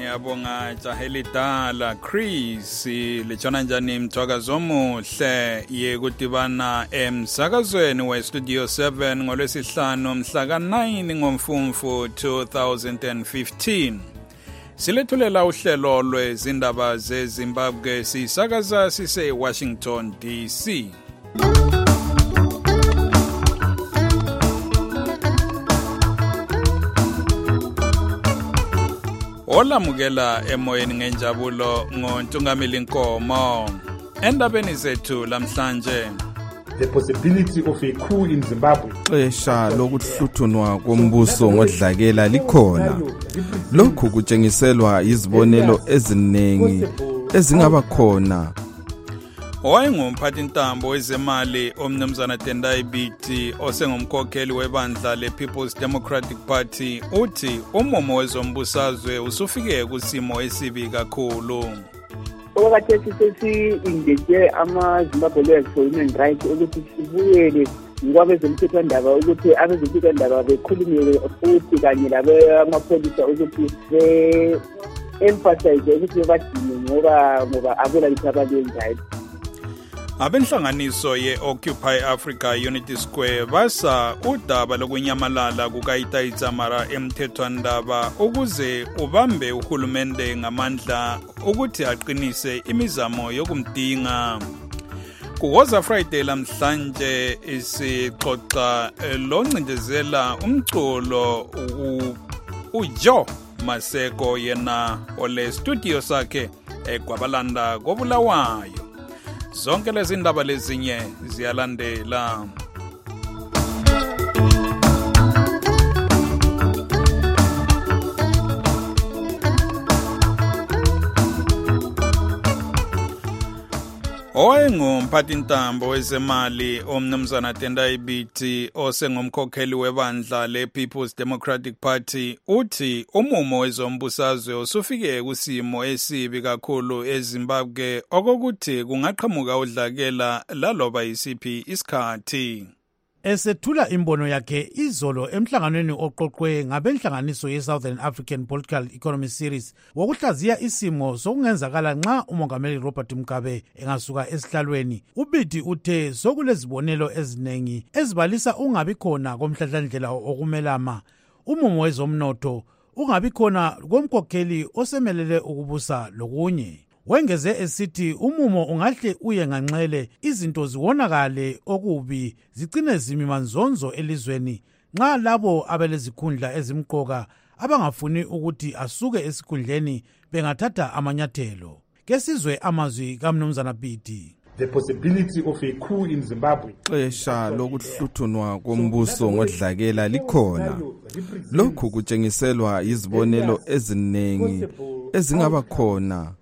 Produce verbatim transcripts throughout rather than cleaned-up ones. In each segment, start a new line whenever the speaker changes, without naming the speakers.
Ngiyabonga Jahelidala Chris lechona njani mthwakazo omuhle yekudibana emsakazweni we Studio seven ngolwesihlanu mhla ka nine ngoMfumfu two thousand fifteen. Silethulela uhlelo lwezindaba zeZimbabwe sisakaza sise Washington D C. Olamukela emoyeni ngenjabulo ngoNtungamili Nkomo. Endabeni zethu lamhlanje.
The possibility of a coup in Zimbabwe.
Esha lokuhluthunwa kombuso ngodlakela likhona. Lokhu kutshengiselwa izibonelo eziningi ezingaba khona.
Owayengumphathi ntambo wezemali omnumzana Tendai Biti osengumkhokheli webandla le-People's Democratic Party uthi umumo wezombusazwe usufike kusimo esibi kakhulu.
Okwathi sesi-indete ama-Zimbabwe Lawyers for Human Rights ukuthi sibuyele ngokwabezomthethwandaba ukuthi abezomthethwandaba bekhulumele futhi kanye labamapholisa ukuthi be-emphasize ukuthi bebadine ngoba ngoba akula litho abalenzayo.
Abenhlanganiso ye-Occupy Africa Unity Square basa udaba lokunyamalala kukaItai Dzamara emthethwandaba ukuze ubambe uhulumende ngamandla ukuthi aqinise imizamo yokumdinga. Kuwoza Friday lamhlanje isixoxa loncindezela umculo uJoe Maseko yena ole studio sakhe eGwabalanda koBulawayo. Zonke lezi ndaba lezinye ziyalandela. Owayengumphathi ntambo wezemali omnumzana Tendai Biti osengumkhokheli webandla le-People's Democratic Party uthi umumo wezombusazwe usufike kusimo esibi kakhulu eZimbabwe okokuthi kungaqhamuka udlakela laloba yisiphi isikhathi.
Esethula imbono yakhe izolo emhlanganweni oqoqwe ngabenhlanganiso ye-Southern African Political Economy Series wokuhlaziya isimo sokungenzakala nxa umongameli Robert Mugabe engasuka esihlalweni. uBiti uthe sokulezibonelo ezinengi ezibalisa ungabi khona komhlahlandlela okumelama, umumo wezomnotho, ungabi khona komkhokheli osemelele ukubusa lokunye. Wengeze esithi umumo ungahle uye nganxele izinto ziwonakale okubi zicine zimimanzonzo elizweni nxa labo abelezikhundla ezimqoka abangafuni ukuthi asuke esikhundleni bengathatha amanyathelo. Kesizwe amazwi kaMnumzana Biti.
The possibility of a coup in Zimbabwe.
Esha lokuhluthunwa kombuso ngodlakela likhona. Lokhu kutshengiselwa izibonelo eziningi ezingaba khona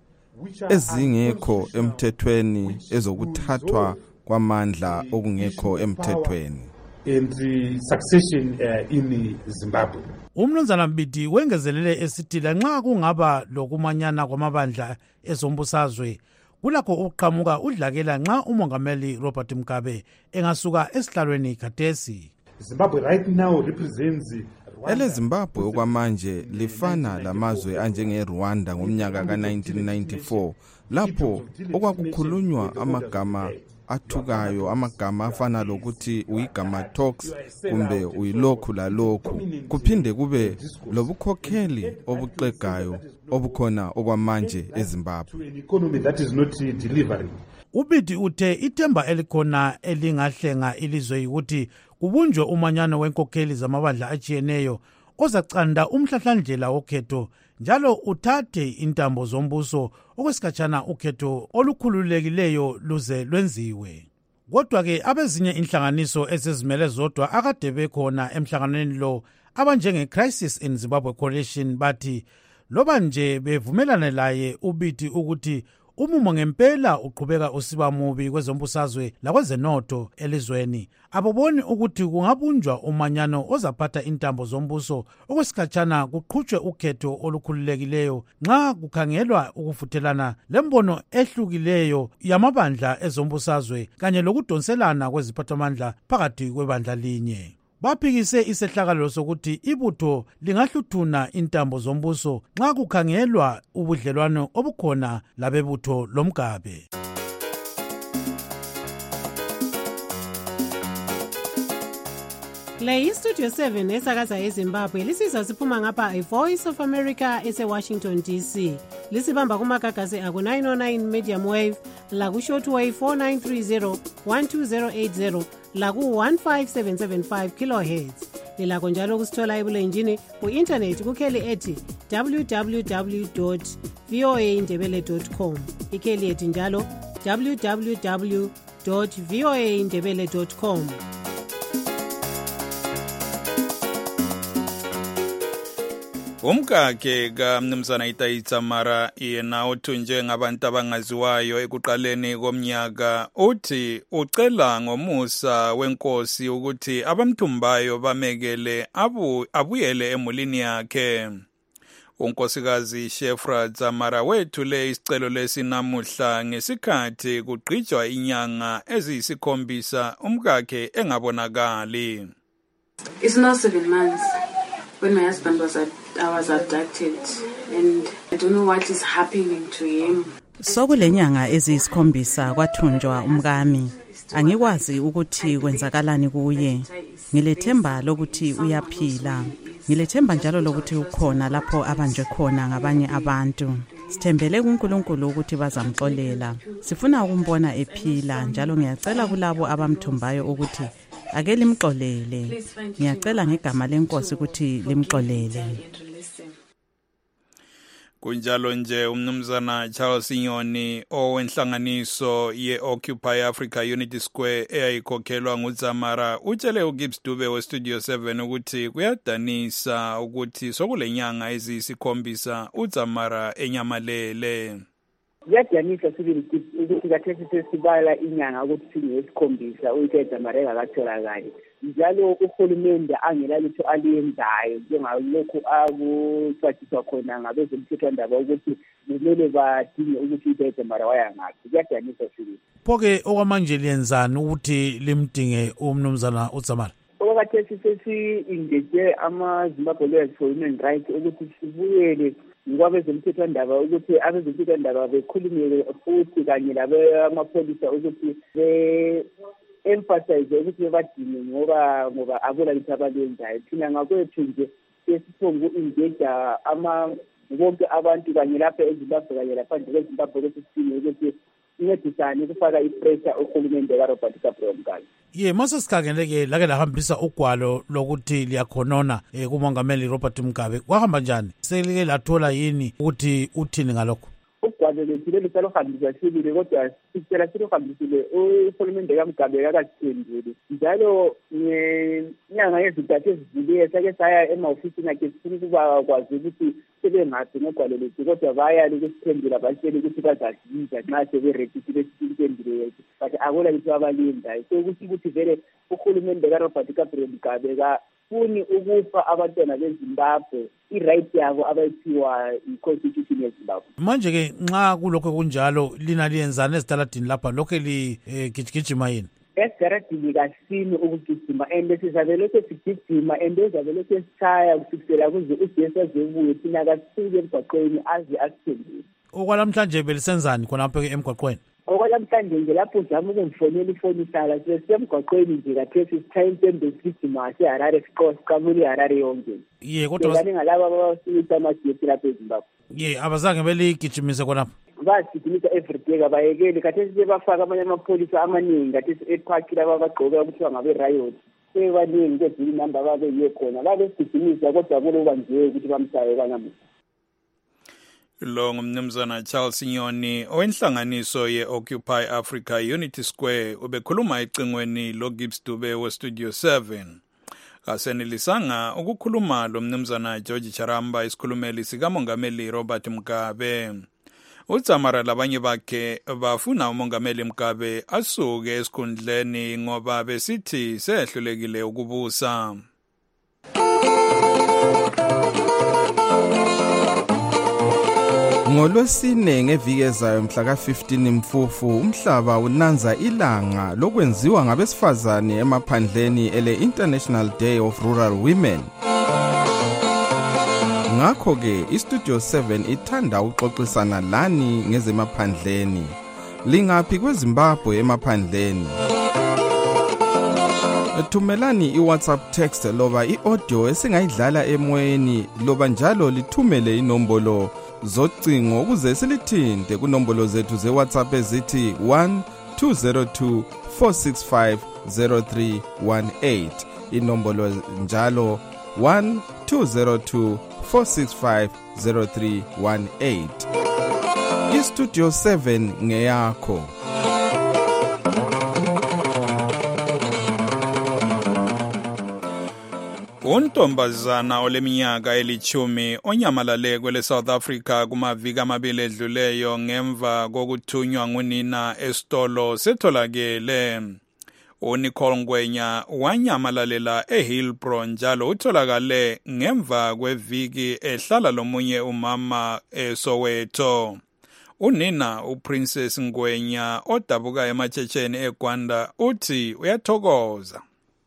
ezingekho emthethweni ezokuthathwa kwamandla okungekho emthethweni.
And the succession uh, in Zimbabwe.
Umnumzana Biti wengezelele esithila nxa kungaba lokumanyana kwamabandla ezombusazwe kulakho uqhamuka udlakela nxa umongameli Robert Mugabe engasuka esihlalweni khathesi.
Zimbabwe right now represents
Ele Zimbabwe okwamanje lifana lamazwe anjenge Rwanda ngomnyaka ka nineteen ninety-four lapho okwakukhulunywa amagama athukayo, amagama afana lokuthi uyigama talks kumbe uyilokhu lalokhu, kuphinde kube lobukhokheli obuxegayo obukhona okwamanje eZimbabwe.
uBiti uthe ithemba elikhona elingahlenga ilizwe ukuthi kubunjwe umanyano wenkokheli zamabandla atshiyeneyo ozacanda umhlahlandlela wokhetho njalo uthathe intambo zombuso okwesikhatshana ukhetho olukhululekileyo luze lwenziwe. Kodwa ke abezinye inhlanganiso ezizimele zodwa akade bekhona emhlanganweni lo abanjenge Crisis in Zimbabwe Coalition bathi loba nje bevumelana laye uBiti ukuthi umumo ngempela uqhubeka usiba mubi kwezombusazwe lakwezenotho elizweni, aboboni ukuthi kungabunjwa umanyano ozaphatha intambo zombuso okwesikhatshana kuqhutshwe ukhetho olukhululekileyo nxa kukhangelwa ukufuthelana lembono ehlukileyo yamabandla ezombusazwe kanye lokudonselana kweziphathamandla phakathi kwebandla linye. baphikise isehlakalo sokuthi ibutho lingahluthuna intambo zombuso nxa kukhangelwa ubudlelwano obukhona labebutho lomgabe.
Le iStudio seven esakaza eZimbabwe lisiza siphuma ngapha iVoice of America ese-Washington D C. Lisibamba kumagagasi aku nine oh nine medium wave, laku shortwave four nine three zero, one two zero eight zero, laku one five seven seven five kilohertz. Lilakho njalo kusithola ebulenjini ku-internet kukheli ethi w w w dot v o a ndebele dot com. Ikheli ethi njalo w w w dot v o a ndebele dot com.
Umkakhe kaMnumzana Itaitsa Mara yena othunjwe ngabantu abangaziwayo ekuqaleni komnyaka uthi ucela ngomusa wenkosi ukuthi abamthumbayo bamekele abu abuyele emulini yakhe. Unkosikazi Shefra Dzamara wethule isicelo lesinamuhla ngesikhathi kugqijwa inyanga eziyisikhombisa umkakhe engabonakali.
It's now seven months when my husband was at, I was abducted, and I don't know what is happening to him.
Sokulenyanga eziyisikhombisa kwathunjwa umkami. Angikwazi ukuthi kwenzakalani kuye. Ngilethemba lokuthi uyaphila. Ngilethemba njalo lokuthi ukhona lapho abanjwe khona ngabanye abantu. Sithembele kuNkulunkulu ukuthi bazamxolela. Sifuna ukumbona ephila njalo ngiyacela kulabo abamthumbayo ukuthi ake limxolele. Ngiyacela ngegama lenkosi ukuthi limxolele.
Kunjalo nje umnumzana Charles Inyoni owenhlanganiso ye-Occupy Africa Unity Square eyayikhokhelwa nguZamara utshele uGibbs Dube weStudio seven ukuthi kuyadanisa ukuthi sokulenyanga eziyisikhombisa uZamara enyamalele.
Kuyadanisa sibili ukuthi kathesi sesibala inyanga ukuthi singesikhombisa uZamara engakatholakali. Njalo uhulumende angelalutho aliyenzayo njengalokhu akucwathiswa khona ngabezomthethwandaba ukuthi kumele badinge ukuthi uZamara wayangaphi. Kuyadanisa sibili.
Pho-ke okwamanje liyenzani ukuthi limdinge umnumzana uZamara?
Okwakathesi sesi-engage ama-Zimbabwe Lawyers for Human Rights ukuthi sibuyele ngwabezomthethwandaba ukuthi abezomthethwandaba bekhulumele futhi kanye labamapholisa ukuthi be emphasize ukuthi badinge ngoba ngoba abula lithi abalenzayo. Thina ngakwethu nje sesiphonga u-engage ama bonke abantu kanye lapha eZimbabwe kanye laphandle kweZimbabwe ukuthi sidinge ukuthi incedisane ukufaka ipressure uhulumende kaRobert Mugabe.
Ye mase sikhangeleke lake lahambisa ugwalo lokuthi liyakhonona eh, kumongameli Robert Mugabe. Kwahamba njani? Selike lathola yini ukuthi uthini ngalokho?
Ugwalo lethile lisalohambisa sibili kodwa sicela silohambisile uhulumende kaMugabe akasiphenduli. Njalo ngenyanga yezintathu ezidlule sake saya ema-ofisini akhe sifuna ukuba kwazi ukuthi sebengaphi ngogwalo lethu kodwa baya ukusiphendula batshela ukuthi bazasiza nxa seberedisile impendulo yethu but akula litho abalindayo. So ukuthi ukuthi vele uhulumende kaRobert Mugabe kafuni ukupha abantwana beZimbabwe i-right yabo abayiphiwa i-constitution yeZimbabwe.
Manje-ke nxa kulokho kunjalo lina liyenzani ezitaladini lapha lokho ligijigijima yini?
Esigaradini kasini ukugijima and sizabe lokho sigijima and ezabe lokho esishaya kusukela kuze ujesu azebuye thina kasisuke emgwaqweni aze asiphendule.
Okwalamhlanje belisenzani khonapho emgwaqweni?
Okwalamhlanje nje lapho uzama ukungifonela ifoni ihlala sisemgwaqweni nje kathesi sithaya impembe sigijima seHarare siqamule iHarare yonke.
Ye kodwa
bani ngalaba abasuka amajeti lapha eZimbabwe.
Ye abazange beligijimise khonapho.
Basigijimisa everyday kabayekeli kathesi sebafaka amanye amapholisa amaningi kathesi epark laba bagqoke ukuthiwa ngabe riot. Sebaningi kwedili number babe yiyo khona babesigijimisa kodwa kuloba nje ukuthi bamsaye kanamuhla.
Lo ngumnumzana Charles Inyoni owenhlanganiso ye-Occupy Africa Unity Square ubekhuluma ecingweni loGibbs Dube weStudio seven. Kasenelisanga ukukhuluma lo mnumzana George Charamba isikhulumeli sikamongameli Robert Mugabe. uZamara labanye bakhe bafuna umongameli Mugabe asuke esikhundleni ngoba besithi sehlulekile ukubusa.
ngolwesine ngeviki ezayo mhla ka fifteen Mfufu umhlaba unanza ilanga lokwenziwa ngabesifazane emaphandleni ele International Day of Rural Women. Ngakho ke iStudio seven ithanda ukuxoxisana lani ngezemaphandleni. Lingaphi kweZimbabwe emaphandleni? Thumelani iWhatsApp text loba iaudio esingayidlala emoyeni loba njalo lithumele inombolo zocingo ukuze silithinte kunombolo zethu zeWhatsApp ezithi one two zero two four six five zero three one eight. Inombolo njalo one two zero two four six five zero three one eight. iStudio seven ngeyakho.
Untombazana oleminyaka elichumi onyamalale kwele South Africa kumaviki amabili edluleyo ngemva kokuthunywa ngunina esitolo setholakele. uNicole Ngwenya wanyamalalela eHillbrow njalo utholakale ngemva kweviki ehlala lomunye umama eSoweto. Unina uPrincess Ngwenya odabuka ematshitsheni eGwanda uthi uyathokoza.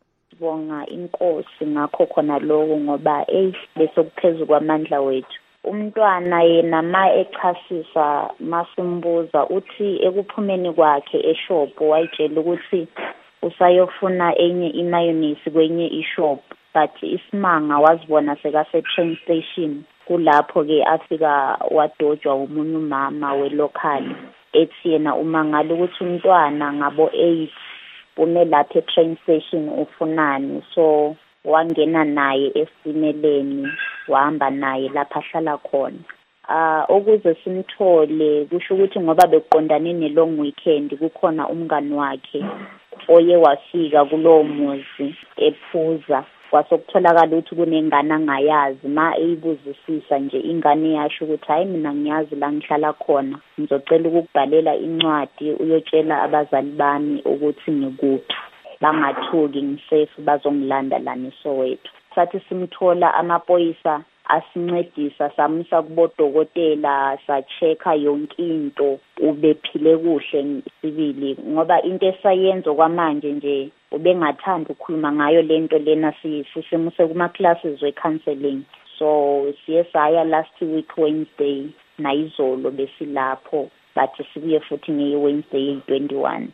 Bonga inkosi ngakho khona lokho ngoba eh besokuphezu kwamandla wethu. Umntwana yena ma echasisa masimbuza uthi ekuphumeni kwakhe eshop wayitshela ukuthi usayofuna enye imayonnaise kwenye ishop but isimanga wazibona sekase train station kulapho ke afika wadojwa umunye umama welocal ethi yena umangala ukuthi umntwana ngabo eight ume lapha train station ufunani so wangena naye esimeleni wahamba naye lapha ahlala khona. Ah ukuze simthole kusho ukuthi ngoba beqondane ne long weekend kukhona umngani wakhe oye wafika kulowo muzi ephuza kwasokutholakala ukuthi kunengane angayazi ma eyibuzisisa nje ingane yasho ukuthi hayi mina ngiyazi la ngihlala khona ngizocela ukubhalela incwadi uyotshela abazali bami ukuthi ngikuphi bangathuki ngisafe bazongilanda lana eSoweto. Sathi simthola amaphoyisa asincedisa samisa kubodokotela sacheka yonke into ubephile kuhle sibili ngoba into esayenza kwamanje nje ubengathanda ukukhuluma ngayo lento lena sisimuse kuma classes we counseling so siye saya last week Wednesday nayizolo besilapho bathi sibuye futhi nge Wednesday twenty-one.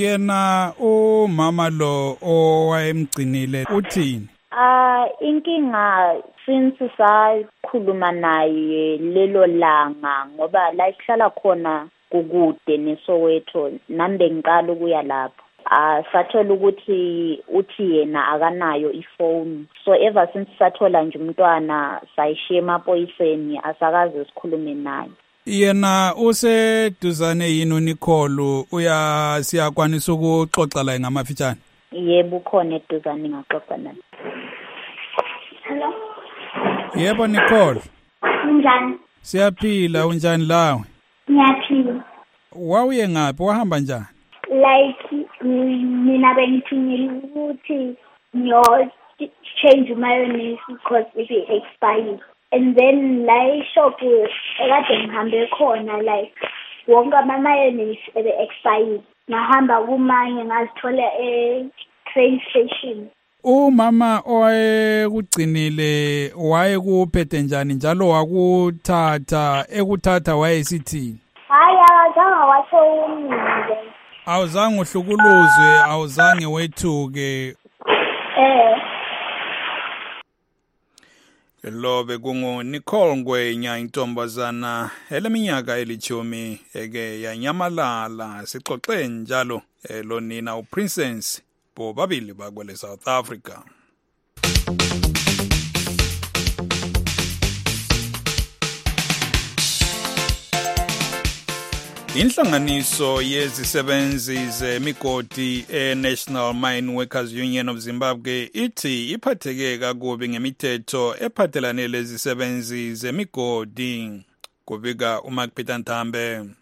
Yena umama lo owayemgcinile uthini?
Ah inkinga since sakhuluma naye lelo langa ngoba la ihlala khona kukude neSoweto nambe ngiqala ukuya lapho. Ah sathola ukuthi uthi yena akanayo ifone so ever since sathola nje umntwana sayishiya emaphoyiseni asakaze sikhulume naye.
Yena useduzane yini uNicole uya siyakwanisa ukuxoxa la ngamafitshane?
Yebo khona eduzane ngaxoxa naye.
Hello.
Yebo Nicole.
Unjani?
Siyaphila unjani lawe?
Ngiyaphila.
Wawuye ngaphi wahamba njani?
Like mina bengithunyelwe ukuthi ngiyo change mayonnaise because it expired. And then la shop ekade ngihambe khona like wonke ama mayonnaise ebe expired. Ngahamba kumanye ngazithola e train station.
Umama owayekugcinile wayekuphethe njani njalo wakuthatha ekuthatha wayesithi?
Hayi awazange washo umile.
Awuzange uhlukuluzwe awuzange wethuke.
Eh.
Lo bekungu Nicole Ngwenya intombazana eleminyaka elichumi eke yanyamalala sixoxe njalo lo nina uPrincess bobabili bakwele South Africa. Inhlanganiso yezisebenzi zemigodi eNational Mine Workers Union of Zimbabwe ithi iphatheke kakubi ngemithetho ephathelane lezisebenzi zemigodi kubika uMark Peter Ntambe.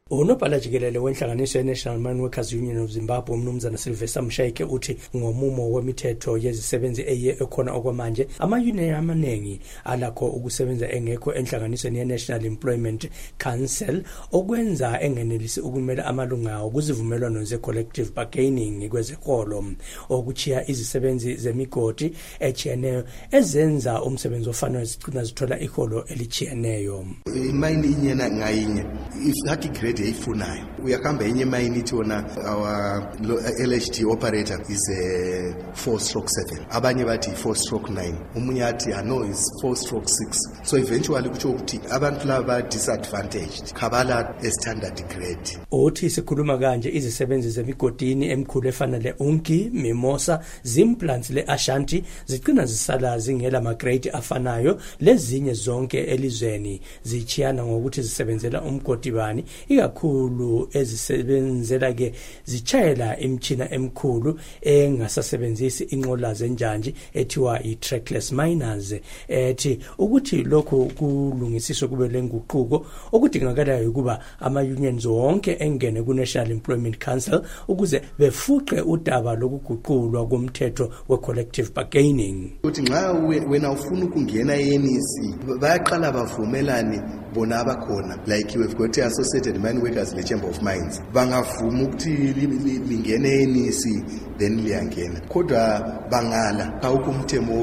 Unobhala jikelele wenhlanganiso ye-National Mine Workers Union of Zimbabwe umnumzana Sylvester Mshayike uthi ngomumo wemithetho yezisebenzi eye ekhona okwamanje ama-union amaningi alakho ukusebenza engekho enhlanganisweni ye-National Employment Council okwenza engenelisi ukumela amalunga okuzivumelwano ze-collective bargaining kwezekolo okuchiya izisebenzi zemigodi echiyeneyo ezenza umsebenzi ofanayo zigcina zithola iholo elichiyeneyo.
Imine inyena ngayinye ifaki grade eyifunayo uyakamba enye mine ithi wona our L H D operator is a four stroke seven abanye bathi four stroke nine umunye athi no is four stroke six so eventually kutsho ukuthi abantu laba disadvantaged khabala a standard grade.
Uthi sikhuluma kanje izisebenzi zemigodini emkhulu efana le Unki, Mimosa, Zimplants le Ashanti zigcina zisala zingela ma grade afanayo lezinye zonke elizweni zichiyana ngokuthi zisebenzela umgodi bani ikakhulu ezisebenzela ke zichayela imchina emkhulu engasasebenzisi inqola zenjanji ethiwa i-trackless miners ethi ukuthi lokho kulungisiswe kube lenguquko okudingakalayo ukuba ama-unions wonke engene ku-National Employment Council ukuze befuqe udaba lokuguqulwa komthetho we-collective bargaining.
Uthi nxa wena ufuna ukungena e-N E C bayaqala bavumelane bona abakhona like we've got Associated Mine Workers le Chamber of Mines bangavuma ukuthi lingene e-N E C then liyangena kodwa bangala awukho umthemo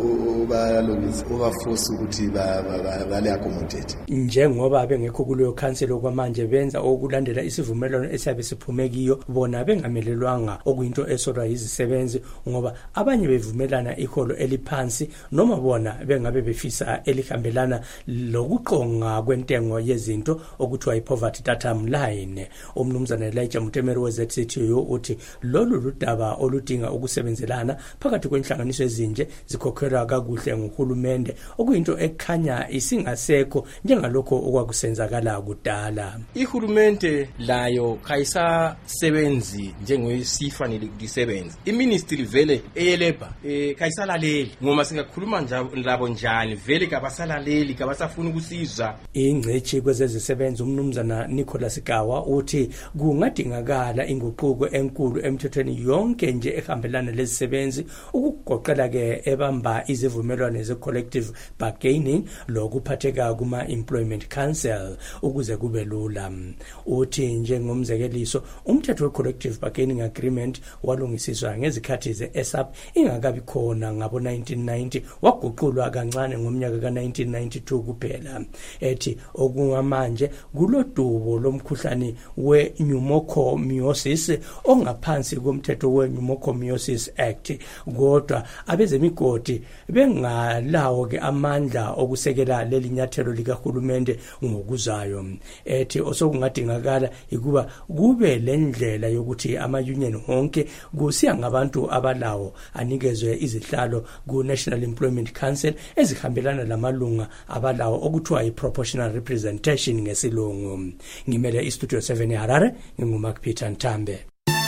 obalobisa obaforce ukuthi bale accommodate
njengoba bengekho kuleyo council okwamanje benza okulandela isivumelwano esiyabe siphume kiyo bona bengamelelwanga okuyinto esodwa yizisebenzi ngoba abanye bevumelana iholo eliphansi noma bona bengabe befisa elihambelana lokuqonga kwentengo yezinto okuthiwa i-poverty datum line. Umnumzana Elijah Mutemeri we-Z C T U uthi lolu ludaba oludinga ukusebenzelana phakathi kwenhlanganiso ezinje zikhokhelwa kakuhle nguhulumende okuyinto ekhanya isingasekho njengalokho okwakusenzakala kudala.
Ihulumende layo kayisasebenzi njengoyisifanele kulisebenza. I-ministry vele eyelebha eh kayisalaleli ngoma singakhuluma njalo njani vele kabasalaleli kabasafuna ukusiza.
Ingcechi kwezezisebenzi umnumzana Nicholas Gawa uthi kungadingakala inguquko enkulu emthethweni yonke nje ehambelana lezisebenzi ukugoqela ke ebamba izivumelwano ze-collective bargaining lokuphatheka kuma-employment council ukuze kube lula. Uthi njengomzekeliso umthetho we-collective bargaining agreement walungisiswa ngezikhathi ze-S A P ingakabi khona ngabo nineteen ninety waguqulwa kancane ngomnyaka ka nineteen ninety-two kuphela. Ethi okungamanje kulodubo lomkhuhlane we-pneumocomiosis ongaphansi komthetho we-Pneumocomiosis Act kodwa abezemigodi bengalawo ke amandla okusekela leli nyathelo likahulumende ngokuzayo. Ethi osokungadingakala ukuba kube lendlela yokuthi ama-union wonke kusiya ngabantu abalawo anikezwe izihlalo ku-National Employment Council ezihambelana lamalunga abalawo okuthiwa i-proportional representation ngesilungu. Ngimele istudio seven eHarare nginguMark Peter Ntambe.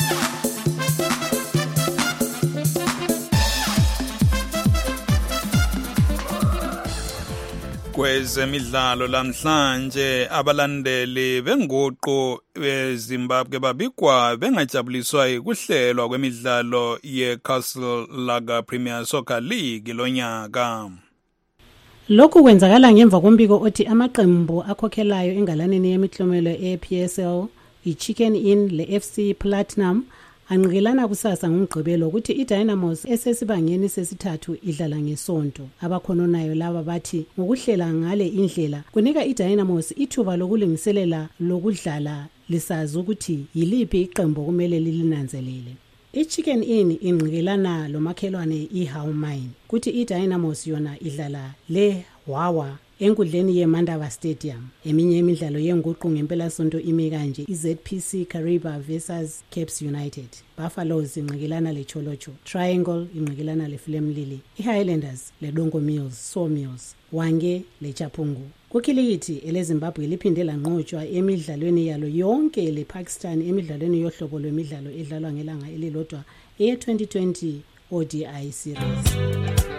Kwezemidlalo lamhlanje abalandeli benguqu eZimbabwe babikwa bengajabuliswa ukuhlelwa kwemidlalo ye-Castle Lager Premier Soccer League lonyaka.
Lokhu kwenzakala ngemva kombiko othi amaqembu akhokhelayo engalaneni yemihlomelo e-P S L, i-Chicken Inn le-F C Platinum anqikelana kusasa ngomgqibelo ukuthi iDynamos esesibangeni sesithathu idlala ngesonto. Abakhononayo laba bathi ngokuhlela ngale indlela kunika iDynamos ithuba lokulungiselela lokudlala lisazi ukuthi yiliphi iqembu kumele lilinanzelele. I-Chicken Inn inqikelana lomakhelwane i-How Mine kuthi iDynamos yona idlala le Wawa enkundleni yeMandava Stadium. Eminye imidlalo yenguqu ngempela sonto ime kanje: i-Z P C Kariba versus Caps United, Buffaloes inqikelana leCholocho, Triangle inqikelana leFlamlili, iHighlanders leDongo Mills, Sawmills, Wange leChapungu. Kukhilikithi eleZimbabwe liphinde lanqotshwa emidlalweni yalo yonke lePakistan emidlalweni yohlobo lwemidlalo edlalwa ngelanga elilodwa e-twenty twenty O D I series.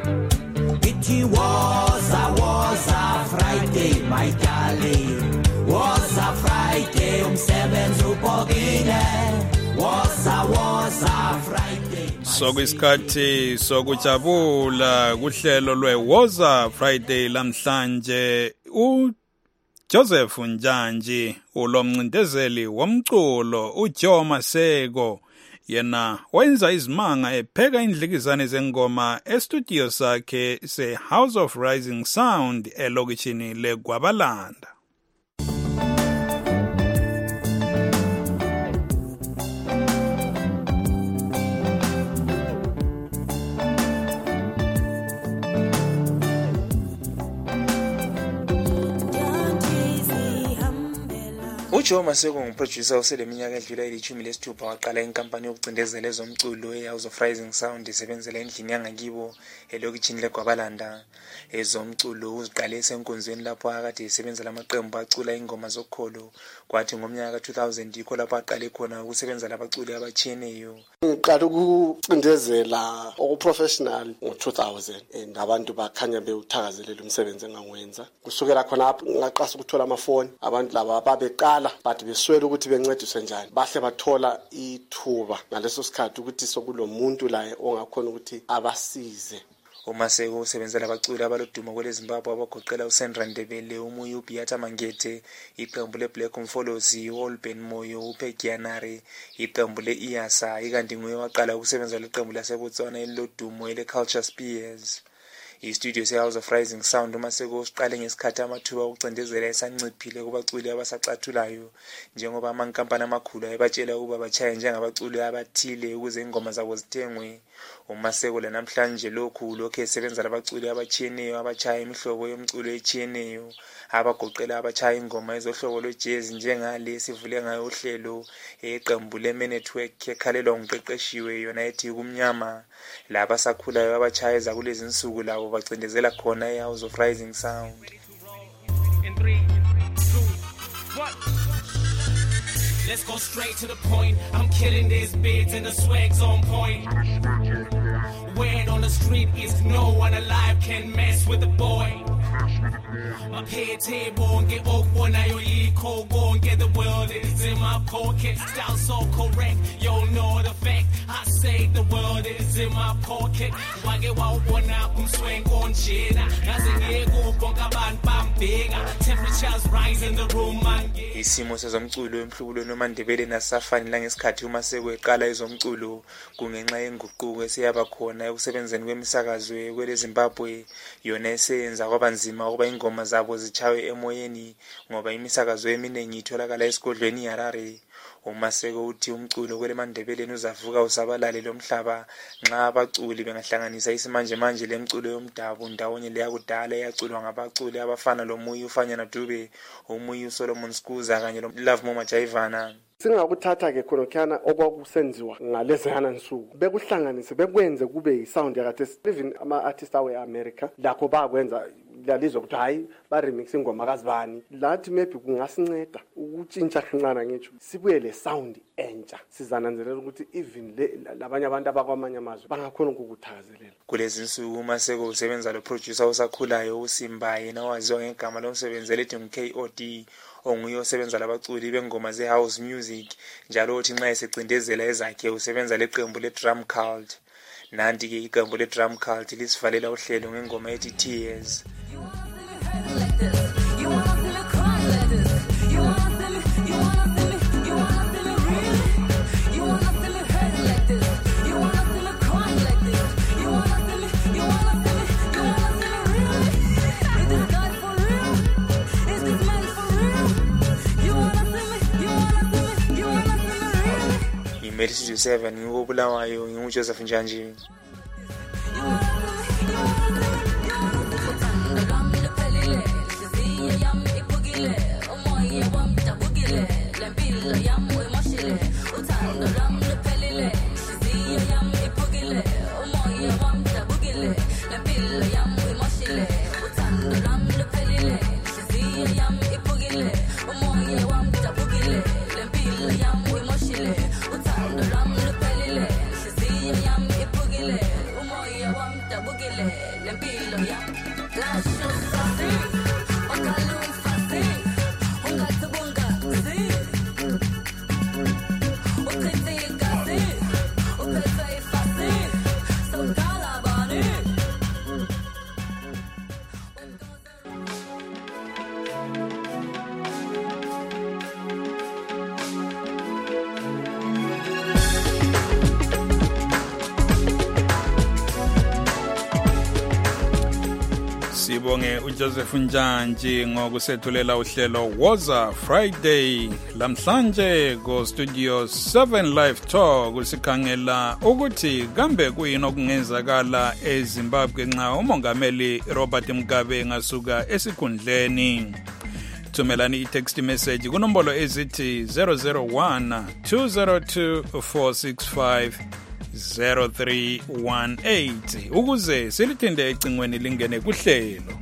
It was a was a Friday, my darling. Woza Friday umsebenzi ubhokile Woza woza Friday
Sokuyisikhathi sokujabula kuhlelo lweWoza Friday lamhlanje u Joseph Njanji ulomncindezeli womculo uJoe Maseko yena wenza izimanga epheka indlikizane zengoma estudio sakhe seHouse of Rising Sound elokishini leGwabalanda.
uJoe Maseko nguproducer oseleminyaka edlula elithumi lesithupha waqala inkampani yokucindezela ezomculo eHouse of Rising Sound isebenzela endlini yangakibo elokishini leGwabalanda. Ezomculo uziqale esenkonzweni lapho akade esebenzela amaqembu acula ingoma zokholo, kwathi ngomnyaka ka two thousand ikho lapho aqale khona ukusebenza labaculi abatshiyeneyo.
Ngiqala ukucindezela okuprofessional ngo two thousand and abantu bakhanya bewuthakazelela umsebenzi enganwenza. Kusukela khona lapho ngaqasa ukuthola amafoni, abantu laba babeqala but beswela ukuthi bencediswe njani, bahle bathola ithuba ngaleso sikhathi ukuthi sokulomuntu la ongakhona ukuthi abasize.
uMaseko usebenzela abaculi abalodumo kwele Zimbabwe abagoqela uSandra Ndebele, uMuyi uBeata Mangete, iqembu leBlack Umfolozi, uAlben Moyo, uPegianari, iqembu leIyasa, ikanti nguye waqala ukusebenza leqembu laseBotswana elilodumo eleCulture Spears. istudio seHouse of Rising Sound uMaseko usiqale ngesikhathi amathuba okucindezela esanciphile kubaculi abasacathulayo, njengoba amankampani amakhulu ayebatshela ukuba bachaye njengabaculi abathile ukuze ingoma zabo zithengwe. uMaseko lanamhlanje lokhu lokho esebenza labaculi abatshiyeneyo abachaya imihlobo yomculo etshiyeneyo, abagoqela abachaya ingoma ezohlobo lwejazz njengale sivule ngayo uhlelo eqembu leManetwork ekhalelwa nguqeqeshiwe yona ethi kumnyama. Laba sakhulayo abachaya zakulezi insuku labo bacindezela khona eHouse of Rising Sound.
In three, two, one. Let's go straight to the point. I'm killing these beats and the swag's on point. Word on the street is no one alive can mess with the boy. My pay table get off one eye, you cold go and get the world is in my pocket. Style so correct, you know the fact. I say the world is in my pocket. Why get wild one up and swing on shit? As a go bonga bam bam big. Temperatures rise in the room man.
Isimo sezomculo emhlubulo noMandebele nasafani la ngesikhathi uMaseko eqala ezomculo kungenxa yenguquko esiyaba khona ekusebenzeni kwemisakazo kwele Zimbabwe, yona esenza kwabanzima ukuba ingoma zabo zichawe emoyeni ngoba imisakazo eminingi itholakala esigodlweni iHarare. uMaseko uthi umculo kwele Mandebeleni uzavuka usabalale lomhlaba nxa abaculi bengahlanganisa isimanje manje lemculo yomdabu ndawonye leyakudala eyaculwa ngabaculi abafana loMuyi uFanyana Dube, uMuyi uSolomon Skuza kanye loLove Moma Jaivana.
Singakuthatha ke khona okwakusenziwa ngalezana nsuku bekuhlanganise bekwenze kube yisound yakade even ama artists awe America lakho bakwenza lalizwe ukuthi hayi ba remix ingoma kazibani, lathi maybe kungasinceda ukutshintsha kancane ngitsho sibuye le sound entsha sizananzelela ukuthi even labanye abantu abakwamanye amazwe bangakhona ukukuthakazelela.
Kulezi insuku uMaseko usebenza lo producer osakhulayo uSimba, yena waziwa ngegama lomsebenzi elithi K O D, onguye osebenza labaculi bengoma zehouse music, njalo uthi nxa esecindezela ezakhe usebenza leqembu leDrum Cult. Nanti ke iqembu leDrum Cult lisivalela uhlelo ngengoma ethi Tears. Ngimeli Studio seven ngikubulawayo nginguJoseph Njanji.
sibonge uJoseph Njantshi ngokusethulela uhlelo Woza Friday lamhlanje go Studio seven Live Talk sikhangela ukuthi kambe kuyini okungenzakala eZimbabwe nxa umongameli Robert Mugabe ngasuka esikhundleni. Thumelani i-text message kunombolo ezithi zero zero one two zero two four six five zero three one eight ukuze silithinde ecingweni lingene kuhlelo.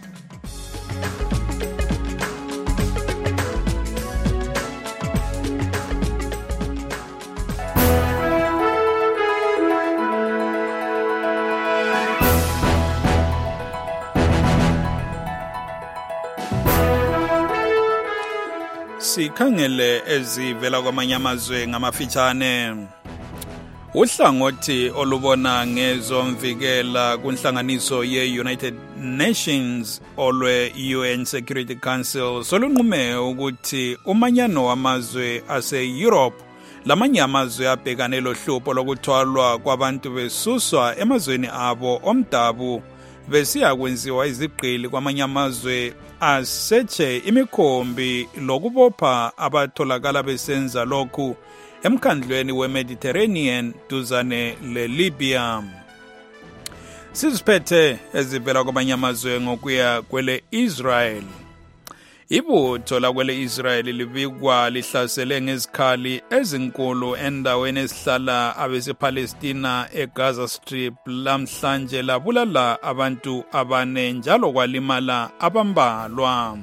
Sikhangele ezivela kwamanye amazwe ngamafitshane. Uhlangothi olubona ngezomvikela kunhlanganiso ye-United Nations olwe U N Security Council solunqume ukuthi umanyano wamazwe ase-Europe lamanye amazwe abhekane lohlupho lokuthwalwa kwabantu besuswa emazweni abo omdabu besiya kwenziwa izigqili kwamanye amazwe aseche imikhombi lokubopha abatholakala besenza lokhu emkhandlweni we-Mediterranean duzane le-Libya. Siziphethe ezivela kwamanye amazwe ngokuya kwele Israel. Ibutho lakwele Israel libikwa lihlasele ngezikhali ezinkulu endaweni esihlala abesepalestina eGaza Strip lamhlanje labulala abantu abane njalo kwalimala abambalwa.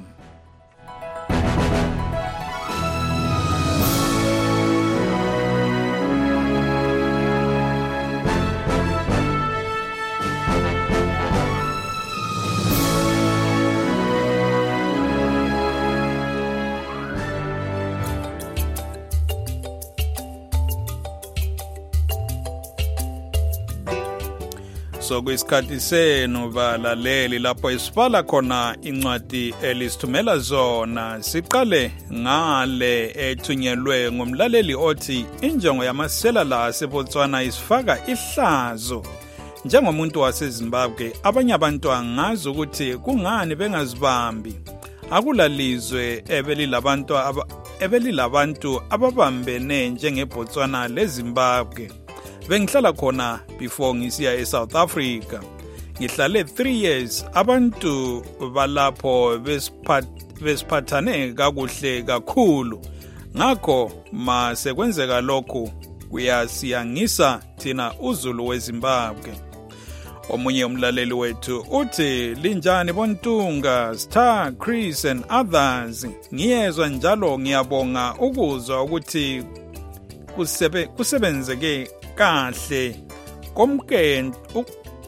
So kwisikhathi senu balaleli lapho isibala khona incwadi elisithumela zona. Siqale ngale ethunyelwe ngumlaleli othi injongo yamasela la seBotswana isifaka ihlazo. Njengomuntu waseZimbabwe abanye abantu angazi ukuthi kungani bengazibambi. Akulalizwe ebelilabantu ebelilabantu ababambene njengeBotswana leZimbabwe. Bengihlala khona before ngisiya eSouth Africa. Ngihlale three years abantu balapho besiphathane kakuhle kakhulu. Ngakho ma sekwenzeka lokho kuyasiyangisa thina uZulu weZimbabwe. Omunye umlaleli wethu uthi linjani Bontunga, Star, Chris and others. Ngiyezwa njalo ngiyabonga ukuzwa ukuthi kusebe kusebenzeke kahle komkento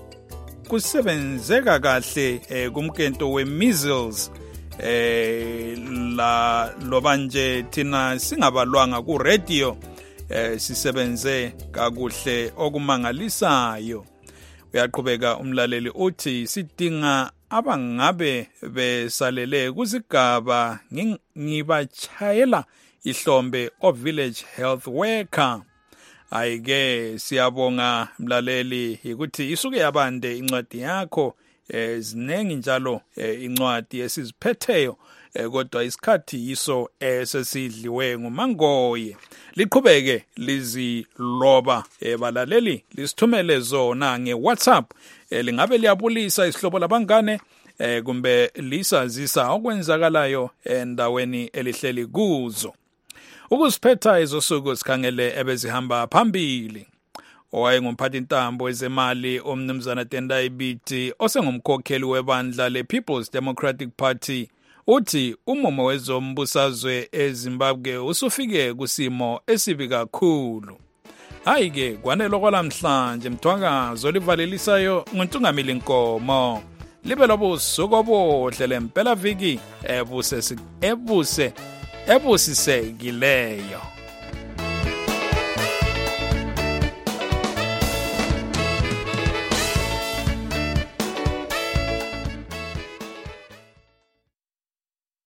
kusebenzeka kahle eh, kumkento we-measles eh, la lobanje thina singabalwanga ku radio eh, sisebenze kakuhle okumangalisayo. Uyaqhubeka umlaleli uthi sidinga abangabe besalele kuzigaba ngibachayela ihlombe of village health worker. Ayike siyabonga mlaleli ukuthi isuke yabande incwadi yakho ezinengi njalo incwadi esiziphetheyo kodwa isikhathi iso esesidliwe ngumangoye. Liqhubeke liziloba balaleli lisithumele zona ngeWhatsApp lingabe liyabulisa isihlobo labangane kumbe lisazisa okwenzakalayo endaweni elihleli kuzo. Ukusiphetha izosuku sikhangele ebezihamba phambili. Owayengumphathi ntambo wezemali omnumzana Tendai Biti osengumkhokheli webandla le-People's Democratic Party uthi umumo wezombusazwe eZimbabwe usufike kusimo esibi kakhulu. Hayike kwanelo kwalamhlanje mthwakazo livalelisayo nguntungamili Nkomo. Libe lobusuku obuhle lempela viki ebuse ebuse ebusisekileyo.